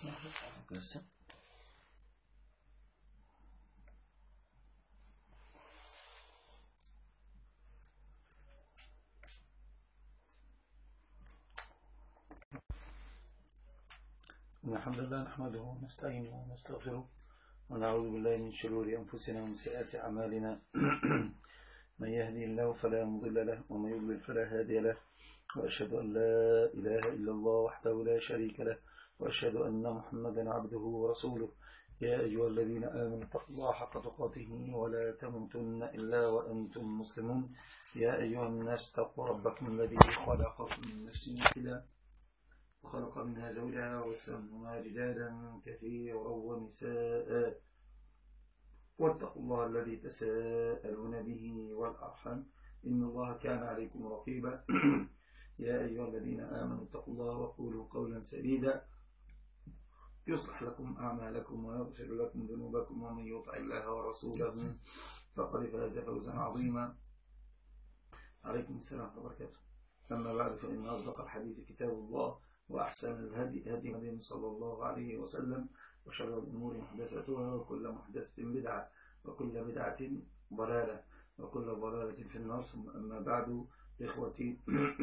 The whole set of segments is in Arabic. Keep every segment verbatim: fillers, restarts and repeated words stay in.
الحمد لله نحمده ونستعينه ونستغفره ونعوذ بالله من شرور أنفسنا ومن سيئات أعمالنا من يهدي الله فلا مضل له ومن يضلل فلا هادي له وأشهد أن لا إله إلا الله وحده لا شريك له وأشهد أن محمدا عبده ورسوله يا أيها الذين آمنوا اتقوا الله حق تقاته ولا تموتن إلا وأنتم مسلمون يا أيها الناس اتقوا ربكم الذي خلقكم من نفس واحدة وخلق منها زوجها وسمى رجالا كثيرا ونساء واتقوا الله الذي تساءلون به والأرحام إن الله كان عليكم رقيبا يا أيها الذين آمنوا اتقوا الله وقولوا قولا سديدا يصلح لكم أعمالكم ويغفر لكم ذنوبكم ومن يطع الله ورسوله فقد فاز فوزا عظيما. عليكم السلام وبركاته. أما بعد فإن أصدق الحديث كتاب الله وأحسن الهدي هدي النبي صلى الله عليه وسلم وشر الأمور محدثاتها وكل محدثة بدعة وكل بدعة ضلالة وكل ضلالة في النار. أما بعد إخوتي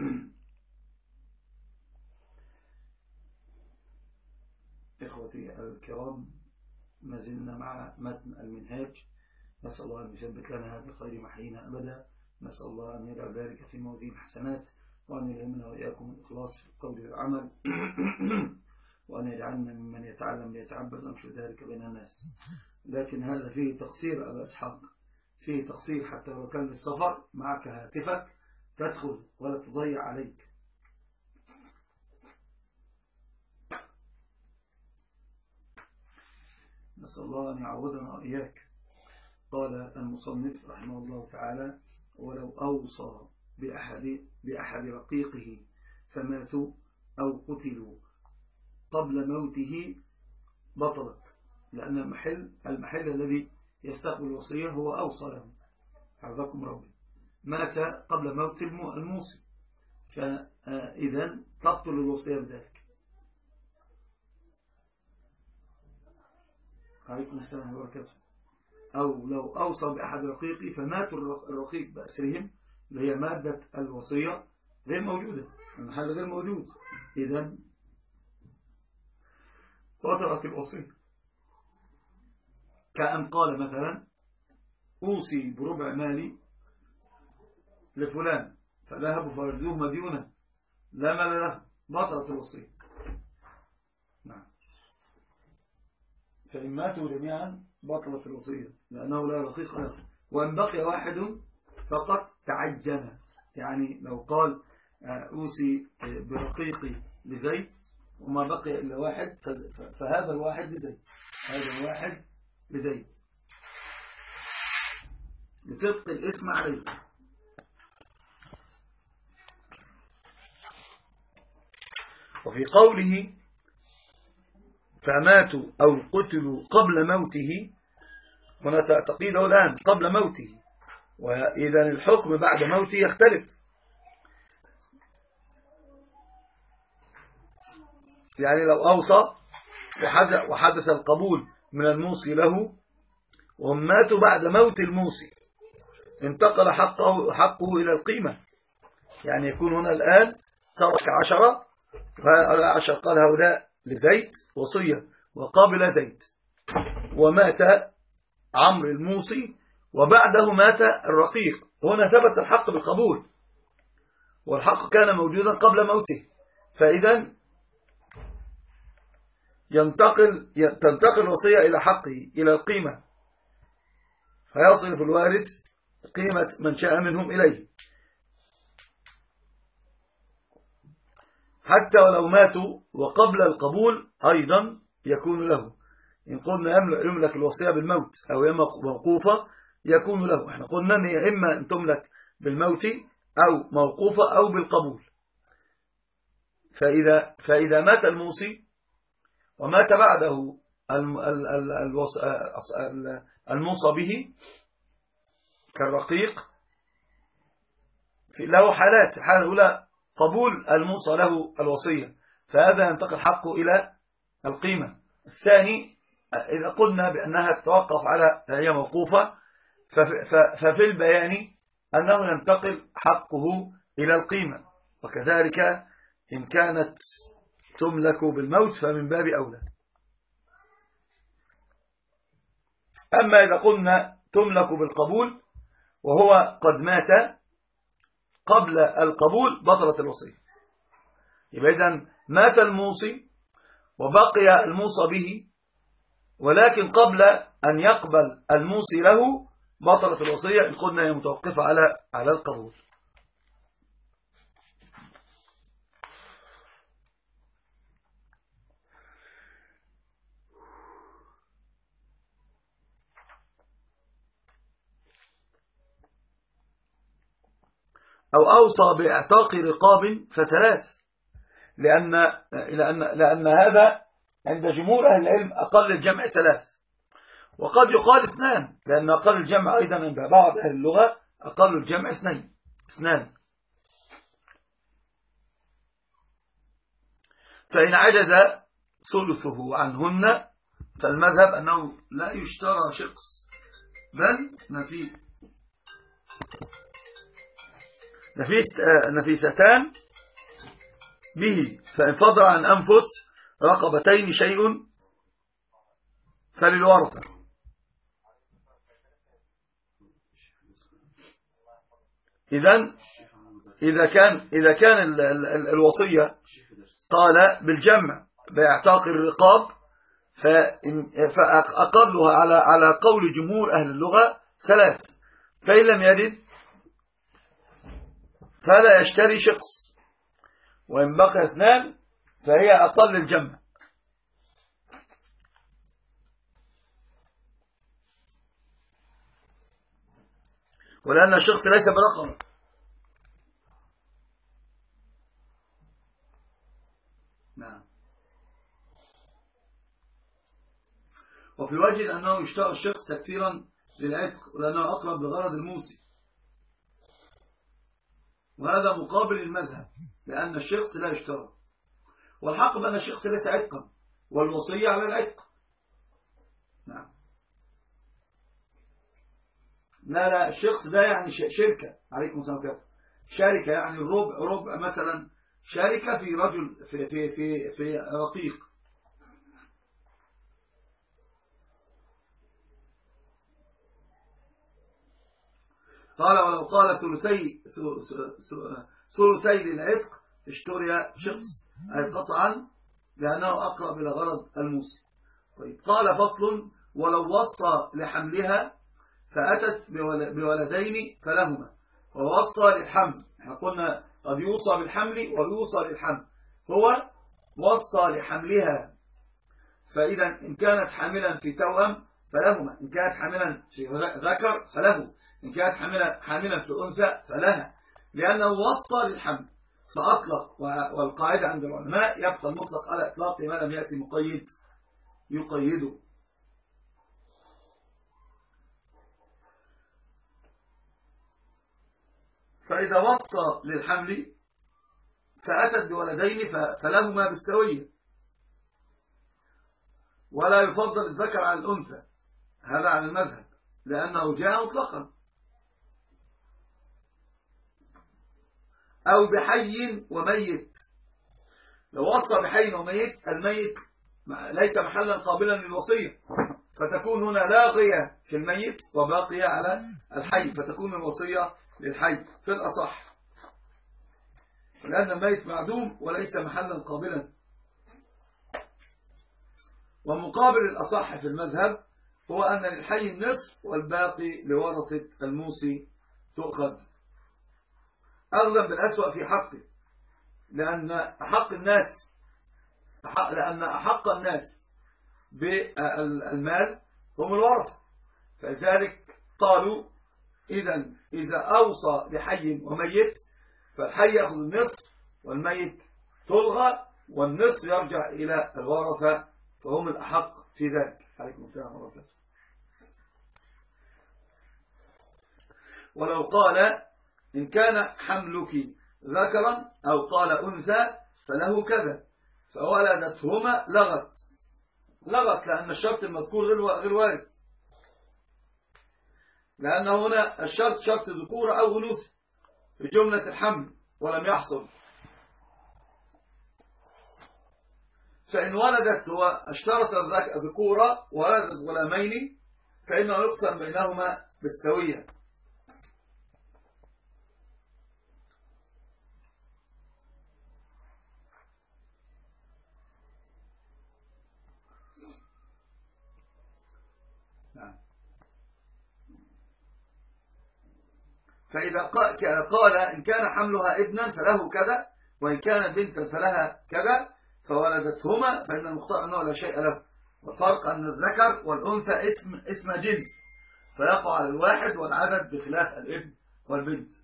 إخوتي الكرام ما زلنا مع متن المنهاج. نسأل الله أن يثبت لنا بخير محيينا أبدا. نسأل الله أن يجعل ذلك في موازين الحسنات وأن يلهمنا وإياكم الإخلاص في القول والعمل وأن يجعلنا ممن يتعلم ليتعبد وينشر ذلك بين الناس. لكن هذا فيه تقصير أبا إسحاق، فيه تقصير حتى لو كان للسفر معك هاتفك تدخل ولا تضيع عليك. نسأل الله أن يعودنا وإياك. قال المصنف رحمه الله تعالى: ولو أوصى بأحد, بأحد رقيقه فماتوا أو قتلوا قبل موته بطلت، لأن المحل, المحل الذي يستقبل الوصية هو أوصى له حفظكم ربي، مات قبل موت الموصي، فإذا تبطل الوصية بذلك. عليكم السلام وبركاته. أو لو أوصى بأحد رقيقي فماتوا الرقيق بأسرهم اللي هي مادة الوصية غير موجودة، المحل غير موجود، إذن بطلت الوصية. كأن قال مثلا: أوصي بربع مالي لفلان فذهبوا فردوه مديونة لا مال له، بطلت الوصية. نعم. فإن ماتوا جميعا بطلت الوصية لأنه لا رقيق له، وإن بقي واحد فقط تعجن. يعني لو قال أوصي برقيقي لزيد وما بقي إلا واحد فهذا الواحد لزيد، هذا الواحد لزيد لصدق الاسم عليه. وفي قوله فماتوا أو قتلوا قبل موته، هنا تقييده الآن قبل موته، وإذا الحكم بعد موته يختلف. يعني لو أوصى وحدث القبول من الموصي له وهم ماتوا بعد موت الموصي، انتقل حقه, حقه إلى القيمة. يعني يكون هنا الآن ترك عشرة، عشر قال هؤلاء لزيد وصية وقابل زيد، ومات عمرو الموصي وبعده مات الرقيق، هنا ثبت الحق بالقبول والحق كان موجودا قبل موته، فإذا ينتقل تنتقل الوصية إلى حقه إلى القيمة، فيصرف الوارث قيمة من شاء منهم إليه، حتى ولو ماتوا وقبل القبول أيضا يكون له. إن قلنا يملك الوصية بالموت أو موقوفة يكون له. احنا قلنا أن إما أن تملك بالموت أو موقوفة أو بالقبول. فإذا, فإذا مات الموصي ومات بعده الموصى به كالرقيق له حالات. الحالة الأولى قبول الموصى له الوصية، فهذا ينتقل حقه إلى القيمة. الثاني إذا قلنا بأنها تتوقف على هي موقوفة ففي البيان أنه ينتقل حقه إلى القيمة، وكذلك إن كانت تملك بالموت فمن باب أولى. أما إذا قلنا تملك بالقبول وهو قد مات قبل القبول بطلت الوصية. يبقى إذن مات الموصي وبقي الموصى به، ولكن قبل أن يقبل الموصي له بطلت الوصية إن قلنا هي متوقفة على على القبول. أو أوصى بإعتاق رقاب فثلاث، لأن, لأن, لأن هذا عند جمهور أهل العلم أقل الجمع ثلاث، وقد يقال اثنان، لأن أقل الجمع أيضا عند بعض أهل اللغة أقل الجمع اثنين اثنان. فإن عجز ثلثه عنهن فالمذهب أنه لا يشترى شخص بل نفي نفيستان به، فإن فضل عن أنفس رقبتين شيء فللورثة. إذن إذا كان إذا كان الوصية قال بالجمع باعتاق الرقاب فأقلها على على قول جمهور أهل اللغة ثلاث، فإن لم يجد فلا يشتري شخص، وإن بقي اثنان فهي أقل الجمع. ولأن الشخص ليس برقم. نعم. وفي وجه أنه يشترى الشخص تكثيرا للعتق لأنه أقرب لغرض الموصي، وهذا مقابل المذهب لأن الشخص لا يشترى، والحق بأن الشخص ليس عتقا والوصية على العتق. نعم. لا لا الشخص ده يعني شركة، عليكم السلام عليكم، شركة يعني ربع ربع مثلا، شركة في رجل في في في في رقيق. قال ولو قال ثلثي ثلثي للعتق اشتري شخص أي قطعا لأنه أقرب إلى غرض الموصي. طيب قال فصل ولو وصى لحملها فأتت بولدين فلهما، ووصى للحمل، احنا قلنا قد يوصى بالحمل ويوصى للحمل، هو وصى لحملها، فإذا إن كانت حاملا في توأم فلهما، إن كانت حاملا في ذكر فله، إن كانت حاملا في أنثى فلها، لأنه وصى للحمل فأطلق. والقاعدة عند العلماء يبقى المطلق على إطلاق ما لم يأتي مقيد يقيده. فإذا وصى للحمل فأتت بولدين فلهما بالسوية، ولا يفضل الذكر على الأنثى، هذا على المذهب لأنه جاء مطلقا. أو بحي وميت، لو وصى بحي وميت الميت ليس محلا قابلا للوصية، فتكون هنا لاغية في الميت وباقية على الحي، فتكون الوصية للحي في الأصح، لأن الميت معدوم وليس محلا قابلا. ومقابل الأصح في المذهب هو أن للحي النصف والباقي لورثة الموصي تؤخذ، أغلب بالأسوأ في حقه، لأن أحق الناس لأن أحق الناس بالمال هم الورثة، فذلك قالوا إذا إذا أوصى لحي وميت فالحي يأخذ النصف والميت تلغى، والنصف يرجع إلى الورثة فهم الأحق في ذلك. عليكم السلام ورحمة الله. ولو قال إن كان حملك ذكرا أو قال أنثى فله كذا، فولدتهما لغت لغت لأن الشرط المذكور غير وارد، لأن هنا الشرط شرط ذكورة أو أنوثة في جملة الحمل ولم يحصل. فإن ولدت واشترط ذكورة وولدت غلامين فإنه يقسم بينهما بالسوية. فإذا قال إن كان حملها ابنا فله كذا وإن كانت بنتا فلها كذا فولدتهما فإن المختار أنه لا شيء له، والفرق أن الذكر والأنثى اسم اسم جنس فيقع على الواحد والعدد بخلاف الابن والبنت.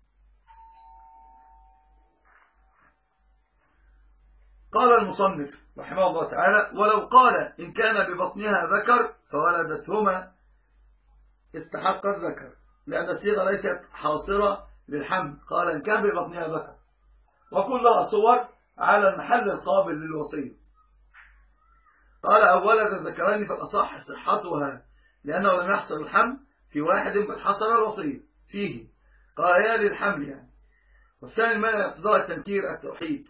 قال المصنف رحمه الله تعالى ولو قال إن كان ببطنها ذكر فولدتهما استحق الذكر، لأن الصيغة ليست حاصرة للحمل. قال إن كان ببطنها ذكر، وكلها صور على المحل القابل للوصية. قال أو ولد الذكرين فالأصح صحتها لأنه لم يحصل الحمل في واحد بل حصل الوصية فيه. قال يا للحمل يعني. والثاني ما يقتضى التنكير التوحيد.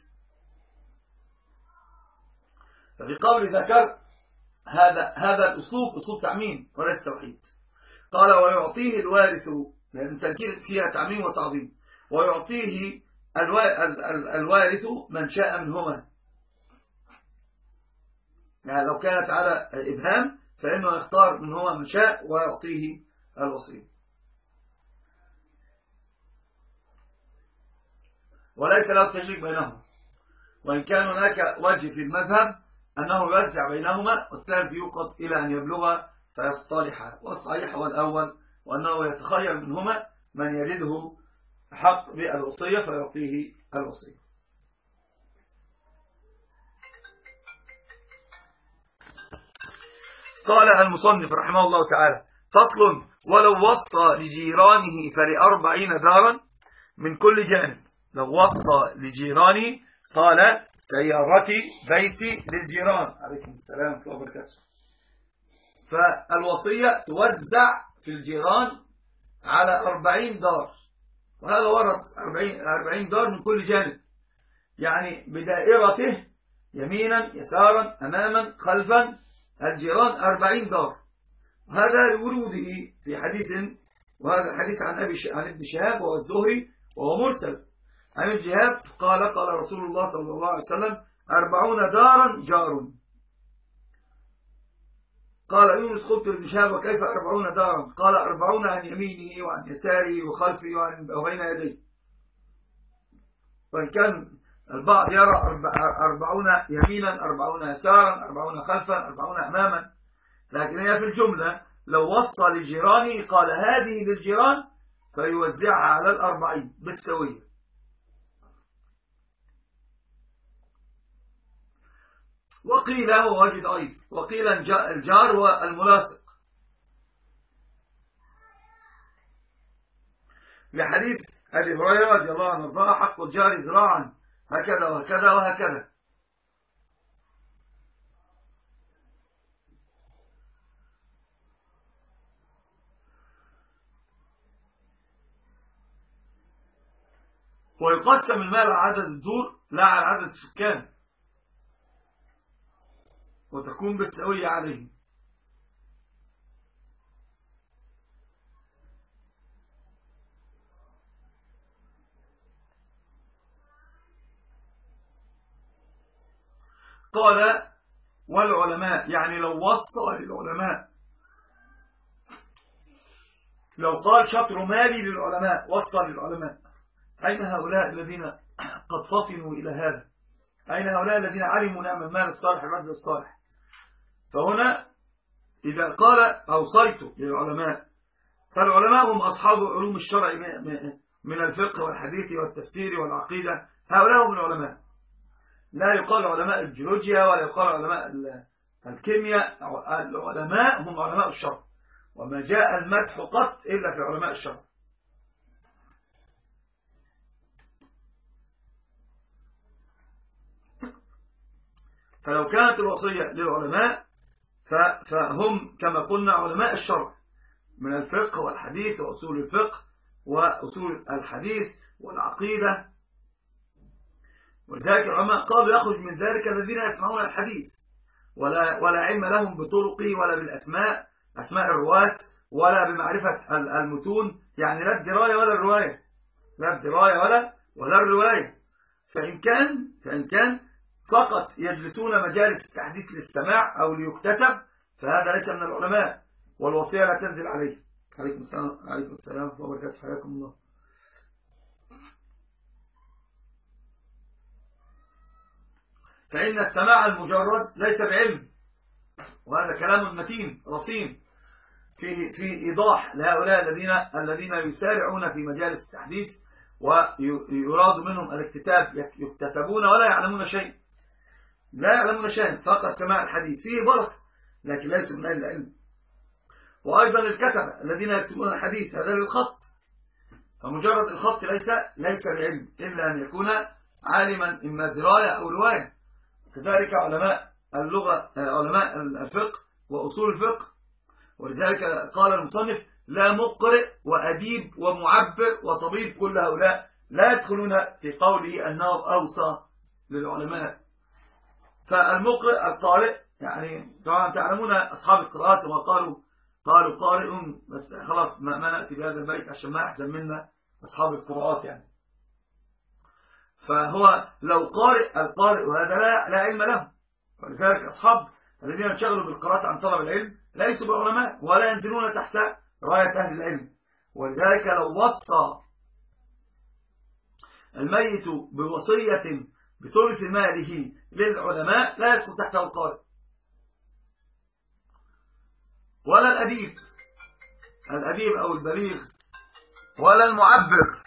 ففي قول ذكر هذا هذا الأسلوب أسلوب تعميم وليس توحيد. قال ويعطيه الوارث، لأن التنكير فيها تعميم وتعظيم، ويعطيه الوارث من شاء منهما. يعني لو كانت على إبهام فإنه يختار منهما من شاء ويعطيه الوصية. وليس له تشريك بينهما، وإن كان هناك وجه في المذهب أنه يوزع بينهما والثالث يوقت إلى أن يبلغ فيصطلح، والصحيح هو الأول وأنه يتخير منهما من يجده حق بالوصية فيعطيه الوصية. قال المصنف رحمه الله تعالى فصل ولو وصى لجيرانه فلأربعين دارا من كل جانب. لو وصى لجيرانه قال سيارتي بيتي للجيران عليكم السلام ورحمة الله وبركاته، فالوصية توزع في الجيران على أربعين دار، وهذا ورد أربعين دار من كل جانب، يعني بدائرته يمينا يسارا أماما خلفا الجيران أربعين دار. وهذا لوروده في حديث، وهذا الحديث عن أبي عن ابن شهاب وهو الزهري وهو مرسل عن ابن شهاب قال قال رسول الله صلى الله عليه وسلم أربعون دارا جار. قال يونس قلت لابن شهاب وكيف أربعون دارا؟ قال أربعون عن يمينه وعن يساره وخلفه وبين يديه. وإن كان البعض يرى أربعون يمينا أربعون يسارا أربعون خلفا أربعون أماما، لكن هي في الجملة لو وصى لجيرانه قال هذه للجيران فيوزعها على الأربعين بالسوية. وقيل هو واجد أيضا، وقيل الجار والملاصق لحديث أبي هريرة رضي الله عنه وارضاه حق الجار ذراعا هكذا وهكذا وهكذا. ويقسم المال على عدد الدور لا على عدد السكان، وتكون بالسوية عليه. قال والعلماء، يعني لو وصى للعلماء، لو قال شطر مالي للعلماء وصى للعلماء، أين هؤلاء الذين قد فطنوا إلى هذا؟ أين هؤلاء الذين علموا نعم المال الصالح الرجل الصالح؟ فهنا إذا قال أوصيت للعلماء، فالعلماء هم أصحاب علوم الشرع من الفقه والحديث والتفسير والعقيدة، هؤلاء هم العلماء. لا يقال علماء الجيولوجيا ولا يقال علماء الكيمياء، العلماء هم علماء الشرع، وما جاء المدح قط إلا في علماء الشرع. فلو كانت الوصية للعلماء فهم كما قلنا علماء الشرع من الفقه والحديث وأصول الفقه وأصول الحديث والعقيدة. ولذلك العلماء قالوا يخرج من ذلك الذين يسمعون الحديث ولا ولا علم لهم بطرقه ولا بالأسماء أسماء الرواة ولا بمعرفة المتون، يعني لا الدراية ولا الرواية، لا الدراية ولا ولا الرواية. فإن كان فإن كان فقط يجلسون مجالس التحديث للسماع أو ليكتسب فهذا ليس من العلماء، والوصية لا تنزل عليه. عليكم السلام عليكم السلام ورحمة الله وبركاته، حياكم الله. فإن السماع المجرد ليس بعلم، وهذا كلام متين رصين في في إيضاح لهؤلاء الذين الذين يسارعون في مجالس التحديث ويراد منهم الاكتتاب، يكتسبون ولا يعلمون شيء، لا يعلمون شيء، فقط سماع الحديث فيه بركة لكن ليس من أهل العلم. وأيضا الكتبة الذين يكتبون الحديث هذا للخط، فمجرد الخط ليس ليس بعلم إلا أن يكون عالما إما دراية أو رواية. كذلك علماء اللغة علماء الفقه وأصول الفقه. ولذلك قال المصنف لا مقرئ وأديب ومعبر وطبيب كل هؤلاء لا يدخلون في قوله أنه أوصى للعلماء. فالمقرئ القارئ يعني طبعا تعلمون أصحاب القراءات وما قالوا قالوا قارئ، بس خلاص ما, ما نأتي بهذا البيت عشان ما أحسن منا أصحاب القراءات يعني. فهو لو قارئ القارئ وهذا لا, لا علم له. ولذلك أصحاب الذين انشغلوا بالقراءة عن طلب العلم ليسوا بعلماء ولا ينزلون تحت راية أهل العلم. ولذلك لو وصى الميت بوصية بثلث ماله للعلماء لا يدخل تحته القارئ ولا الأديب الأديب أو البليغ ولا المعبر.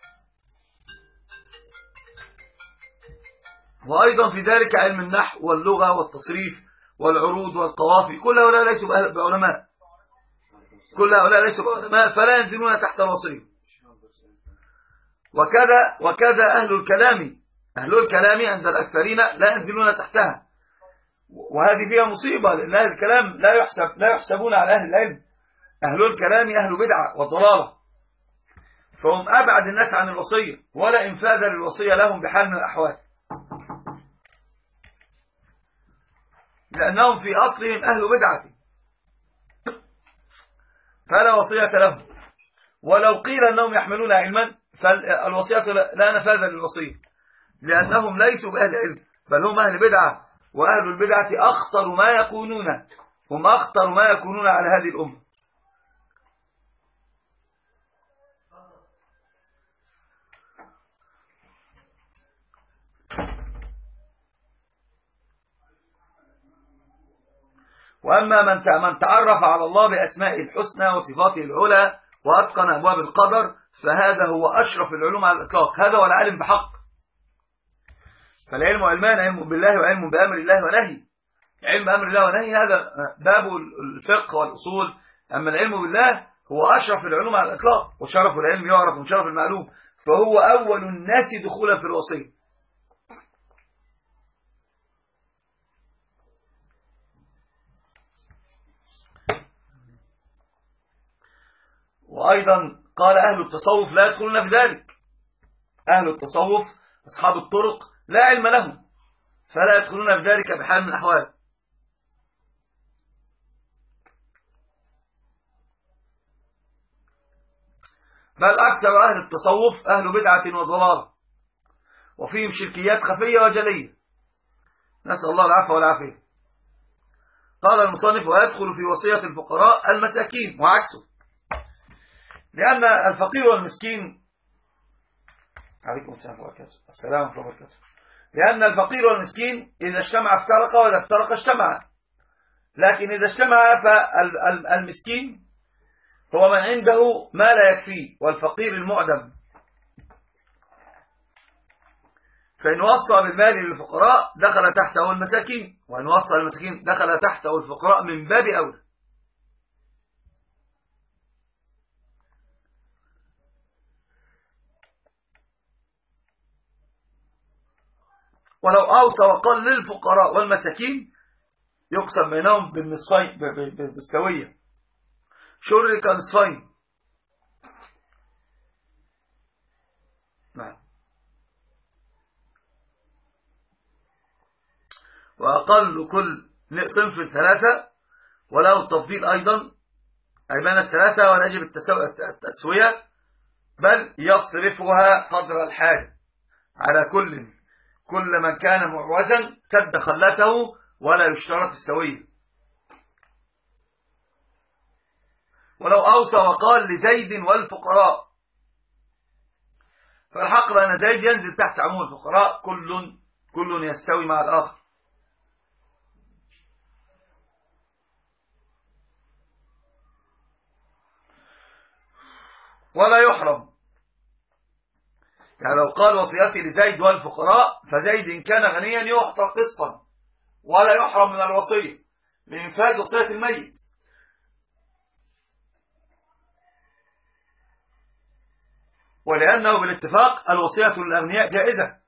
وأيضا في ذلك علم النحو واللغة والتصريف والعروض والقوافي، كل هؤلاء ليسوا بعلماء، كل هؤلاء ليسوا بعلماء فلا ينزلون تحت الوصية. وكذا وكذا أهل الكلام أهل الكلام عند الأكثرين لا ينزلون تحتها، وهذه فيها مصيبة لأن أهل الكلام لا يحسب لا يحسبون على أهل العلم. أهل الكلام أهل بدعة وضلالة، فهم أبعد الناس عن الوصية ولا إنفاذ للوصية لهم بحال من الأحوال، لأنهم في أصلهم أهل بدعة فلا وصية لهم. ولو قيل أنهم يحملون علما فالوصية لا نفاذ للوصية، لأنهم ليسوا بأهل علم بل هم أهل بدعة، وأهل البدعة أخطر ما يكونون، هم أخطر ما يكونون على هذه الأمة. وأما من من تعرف على الله بأسمائه الحسنى وصفاته العلى وأتقن أبواب القدر فهذا هو أشرف العلوم على الإطلاق، هذا هو العالم بحق. فالعلم علمان، علم بالله وعلم بأمر الله ونهي. علم بأمر الله ونهي هذا باب الفقه والأصول، أما العلم بالله هو أشرف العلوم على الإطلاق، وشرف العلم يعرف من شرف المعلوم، فهو أول الناس دخولا في الوصية. وأيضا قال أهل التصوف لا يدخلون في ذلك. أهل التصوف أصحاب الطرق لا علم لهم فلا يدخلون في ذلك بحال من الأحوال. بل أكثر أهل التصوف أهل بدعة وضلال، وفيهم شركيات خفية وجلية، نسأل الله العفو والعافية. قال المصنف ويدخل في وصية الفقراء المساكين وعكسه، لأن الفقير والمسكين عليكم السلام وبركاته السلام وبركاته لأن الفقير والمسكين إذا اجتمع افترق وإذا افترق اجتمع، لكن إذا اجتمع فالمسكين هو من عنده ما لا يكفيه، والفقير المعدم. فإن وصى بالمال للفقراء دخل تحته المساكين، وإن وصى المساكين دخل تحته الفقراء من باب أولى. ولو أوصى وقال للفقراء والمساكين يقسم بينهم بالنصفين بالسوية، شرك نصفين. نعم. وأقل كل صنف ثلاثة، وله التفضيل أيضا أي بين الثلاثة، ولا يجب التسوية بل يصرفها قدر الحاجة على كل كل من كان معوزا سد خلته، ولا يشترط السوية. ولو أوصى وقال لزيد والفقراء، فالحق بأن زيد ينزل تحت عموم الفقراء، كل كل يستوي مع الآخر. ولا يحرم، يعني لو قال وصيتي لزيد والفقراء، فزيد إن كان غنيا يعطى قسطا، ولا يحرم من الوصية لإنفاذ وصية الميت. ولأنه بالاتفاق الوصية للأغنياء جائزة.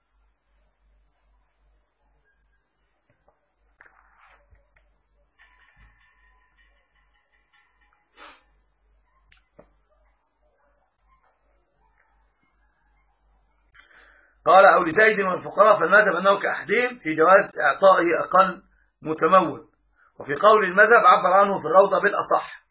قال أو لزيد والفقراء، فالمذهب أنه كأحدهم في جواز إعطائه أقل متمول. وفي قول المذهب عبر عنه في الروضة بالأصح،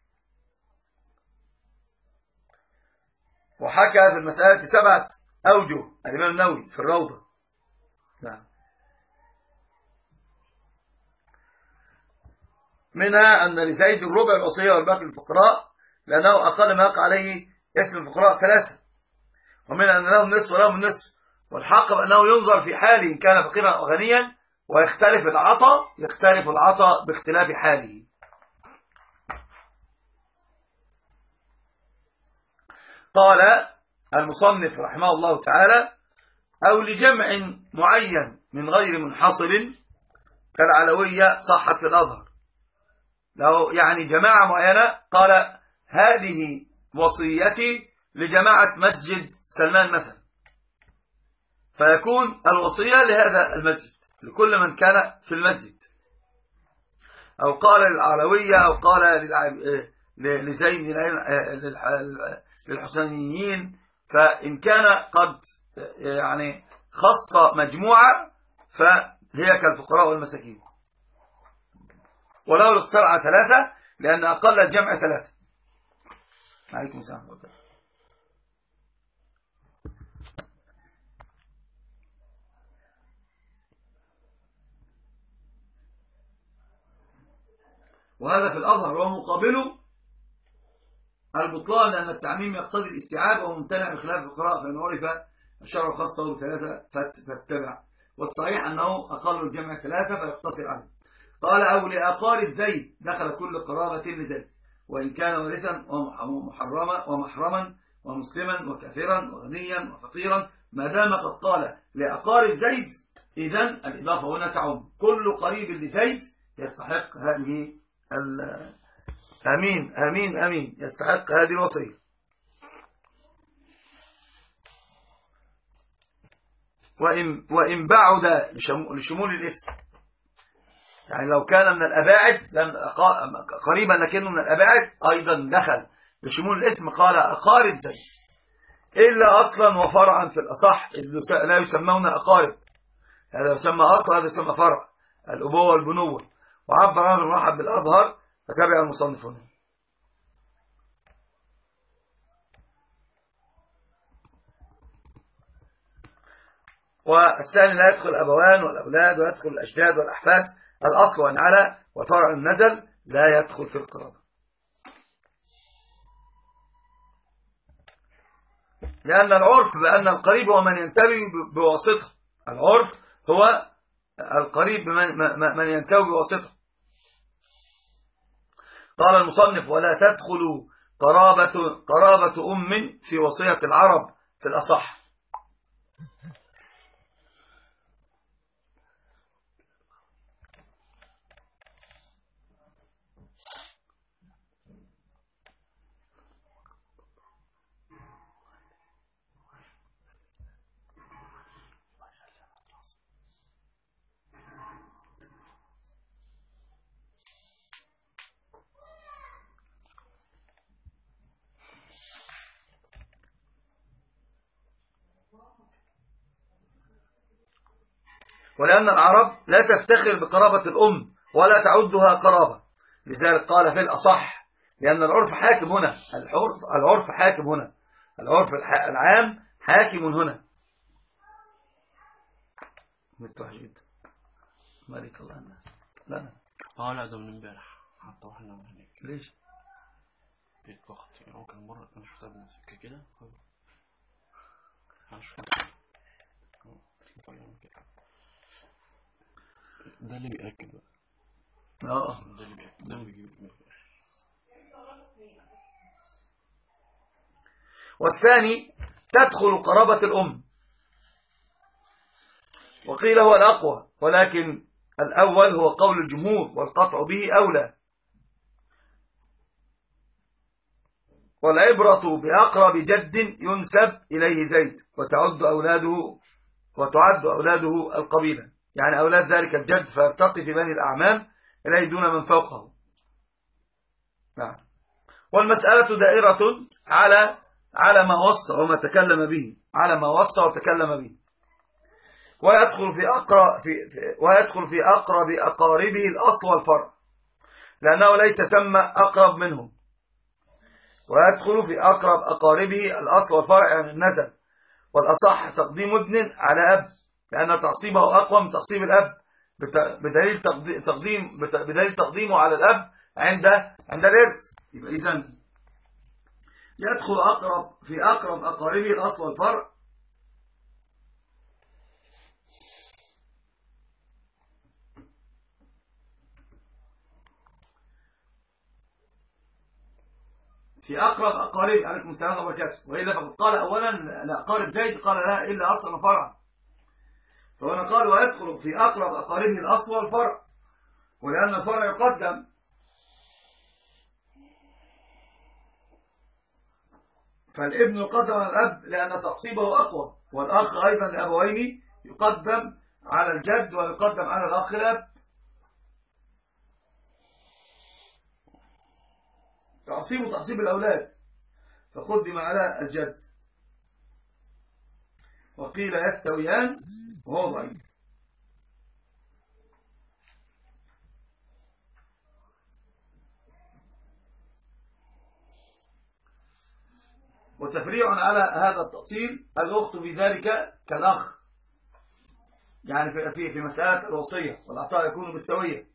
وحكى في المسألة سبعة أوجه الإمام النووي في الروضة. نعم. منها أن لزيد الربع الوصية والباقي للفقراء، لأنه أقل ما يقع عليه اسم الفقراء ثلاثة. ومن أن لهم النصف ولهم النصف، والحق بأنه ينظر في حاله إن كان فقيرا أو غنيا، ويختلف العطاء يختلف العطاء باختلاف حاله. قال المصنف رحمه الله تعالى أو لجمع معين من غير منحصر كالعلوية صحت في الأظهر. لو يعني جماعة معينة قال هذه وصيتي لجماعة مسجد سلمان مثلا، فيكون الوصية لهذا المسجد لكل من كان في المسجد. أو قال للعلوية أو قال لزين للحسينيين، فإن كان قد يعني خص مجموعة فهي كالفقراء والمساكين. ولو الاقتصار على ثلاثة لأن أقل الجمع ثلاثة. عليكم السلام. وهذا في الأظهر ومقابله البطلان، لأن التعميم يقتضي الاستيعاب وممتنع بخلاف الفقراء، فإن عرف الشرع خاصه ثلاثة فاتبع، والصحيح أنه أقل الجمع ثلاثة فيقتصر عليه. قال أو لأقارب زيد دخل كل قرابة لزيد، وإن كان وارثا ومحرما ومحرما ومسلما وكافرا وغنيا وفقيرا، ما دام قد قال لأقارب زيد، إذن الإضافة هنا تعم كل قريب لزيد يستحق هذه أمين أمين أمين يستحق هذه الوصية. وإن, وإن بعد لشمول الاسم، يعني لو كان من الأباعد قريبا لكنه من الأباعد أيضا دخل لشمول الاسم. قال أقارب زيد إلا أصلا وفرعا في الأصح لا يسمون أقارب، هذا يسمى أصل هذا يسمى فرع، الأبوة والبنوة. وعبر عنه المرحب بالأظهر فتابع المصنفون. والثاني لا يدخل الأبوان والأولاد، ويدخل الأجداد والأحفاد، الأصل وإن على وفرع النزل لا يدخل في القرابة، لأن العرف بأن القريب هو من ينتمي بواسطة. العرف هو القريب من ينتمي بواسطة. قال المصنف ولا تدخل قرابة, قرابة أم في وصية العرب في الأصح. ولأن العرب لا تفتخر بقرابة الأم ولا تعدها قرابة، لذلك قال في الأصح، لأن العرف حاكم هنا، العرف, العرف حاكم هنا، العرف العام حاكم هنا. متوحش جدا مالك الله الناس. لا لا اه لا ده من امبارح حتى واحنا هناك. ليش؟ بيت ضغط يعني ممكن مرة انا شفتها بنفسك كده هشوف ده اللي بيأكد بقى. اه ده اللي بيأكد، ده اللي بيجيب. والثاني تدخل قرابة الأم، وقيل هو الأقوى، ولكن الأول هو قول الجمهور والقطع به أولى. والعبرة بأقرب جد ينسب إليه زيد وتعد أولاده وتعد أولاده القبيلة، يعني أولاد ذلك الجد فيرتقي في بني الأعمام إليه دون من فوقه. نعم. والمسألة دائرة على على ما وصى وما تكلم به، على ما وصى وتكلم به. ويدخل في أقرب في ويدخل في أقرب أقاربه الأصل والفرع، لأنه ليس ثم أقرب منهم. ويدخل في أقرب أقاربه الأصل والفرع يعني النسب، والأصح تقديم ابن على أب، لأن تعصيبه أقوى من تعصيب الأب، بدليل تقديم بدليل تقديمه على الأب عند عند الإرث. يبقى إذن يدخل أقرب في أقرب أقاربه الأصل والفرع، في أقرب أقارب عليكم السلام وبركاته. وإلا فقد قال أولا لا أقارب زيد، قال لا إلا أصلا وفرعا، فهنا قال ويدخل في أقرب أقاربه الأصل والفرع، ولأن الفرع يقدم، فالابن يقدم على الأب لأن تعصيبه أقوى، والأخ أيضا لأبوين يقدم على الجد ويقدم على الأخ الأب. تعصيب تعصيب الأولاد فقدم على الجد. وقيل يستويان وهو ضعيف. وتفريع على هذا التأصيل الأخت في ذلك كالأخ، يعني في في مسألة الوصية والعطاء يكون بالسوية.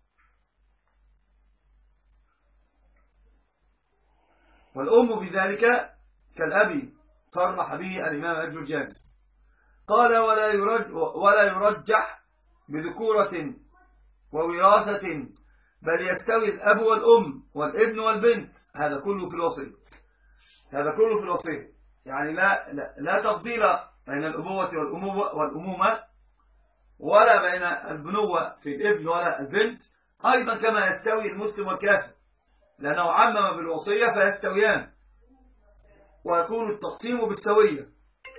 والأم بذلك كالأبي، صرح به الإمام الجرجاني. قال ولا يرجح, ولا يرجح بذكورة ووراثة، بل يستوي الأب والأم والابن والبنت، هذا كله في الوصية، هذا كله في الوصية، يعني لا, لا, لا تفضيل بين الأبوة والأمومة, والأمومة ولا بين البنوة في الابن ولا البنت، أيضا كما يستوي المسلم والكافر، لأنه عمم بالوصية فيستويان، ويكون التقسيم بالسوية،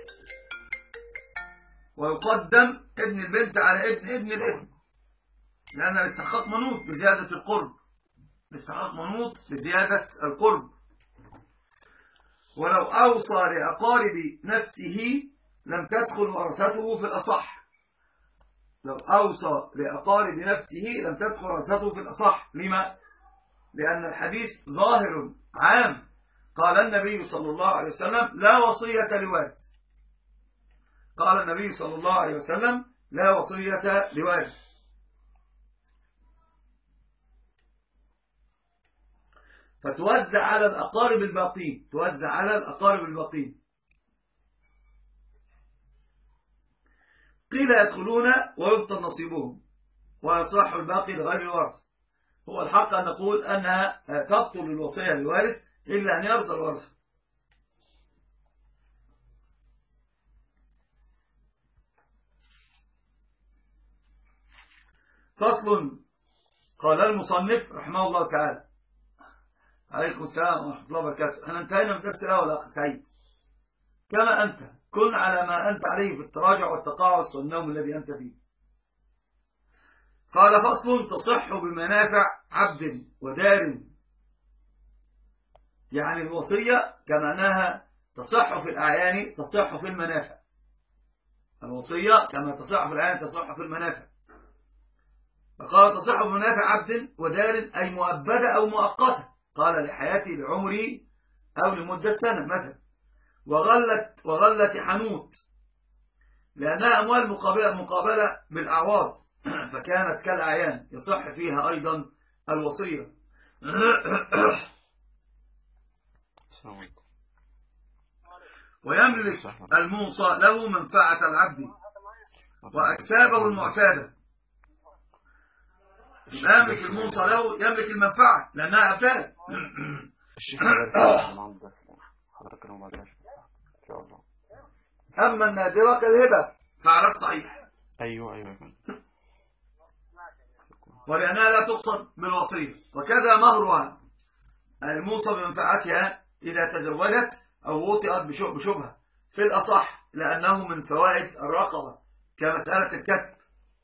ويقدم ابن البنت على ابن ابن الابن، لأن الاستحقاق منوط بزيادة القرب، الاستحقاق منوط بزيادة القرب. ولو أوصى لأقارب نفسه لم تدخل ورثته في الأصح، لو أوصى لأقارب نفسه لم تدخل ورثته في الأصح. لما؟ لأن الحديث ظاهر عام، قال النبي صلى الله عليه وسلم لا وصية لوارث، قال النبي صلى الله عليه وسلم لا وصية لوارث. فتوزع على الأقارب الباقين، توزع على الأقارب الباقين. قيل يدخلون ويبطل نصيبهم ويصح الباقي لغير الورث. هو الحق أن نقول أنها تبطل الوصية للوارث إلا أن يرضى الورث. فصل. قال المصنف رحمه الله تعالى عليكم السلام ورحمة الله وبركاته. احنا انتهينا من درس الأول أخي سعيد. كما أنت كن على ما أنت عليه في التراجع والتقاعس والنوم الذي أنت فيه. قال فصل. تصح بمنافع عبد ودار، يعني الوصية كمعناها تصح في الأعيان تصح في المنافع. الوصية كما تصح في العين تصح في المنافع. فقال تصح في منافع عبد ودار أي مؤبدة أو مؤقتة، قال لحياتي لعمري أو لمدة سنة مثلا. وغلت وغلت حنوت لأنها أموال مقابلة, مقابلة بالأعواض فكانت كالأعيان يصح فيها أيضا الوصية. ويملك الموصى له منفعة العبد وأكسابه المعتادة. يملك الموصى له يملك المنفعة لأنها أبتاد. الشيخ حضرتك كلام بعد إن شاء الله. أما النادرة كالهبة فعلت صحيح. أيوة أيوة. ولأنها لا تقصد بالوصية. وكذا مهرها الموصى بمنفعتها إذا تزوجت أو وطئت بشبهة في الأصح، لأنه من فوائد الرقبة كمسألة الكسب.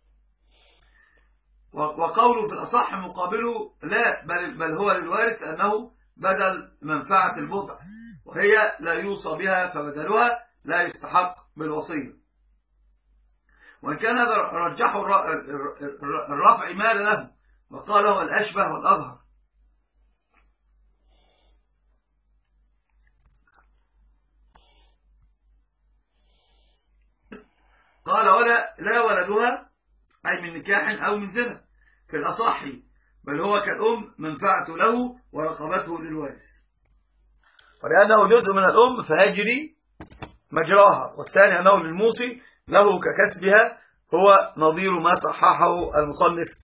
وقوله في الأصح مقابله لا، بل, بل هو للوارث أنه بدل منفعة البضع وهي لا يوصى بها، فبدلها لا يستحق بالوصية. وإن كان هذا رجحه الرفع مال له وقال هو الأشبه والأظهر. قال ولا لا ولدها أي من نكاح أو من زنا في الأصح، بل هو كالأم منفعته له ورقبته للوارث، ولأنه جزء من الأم فيجري مجراها. والثاني أنه للموصي له ككسبها، هو نظير ما صححه المصنف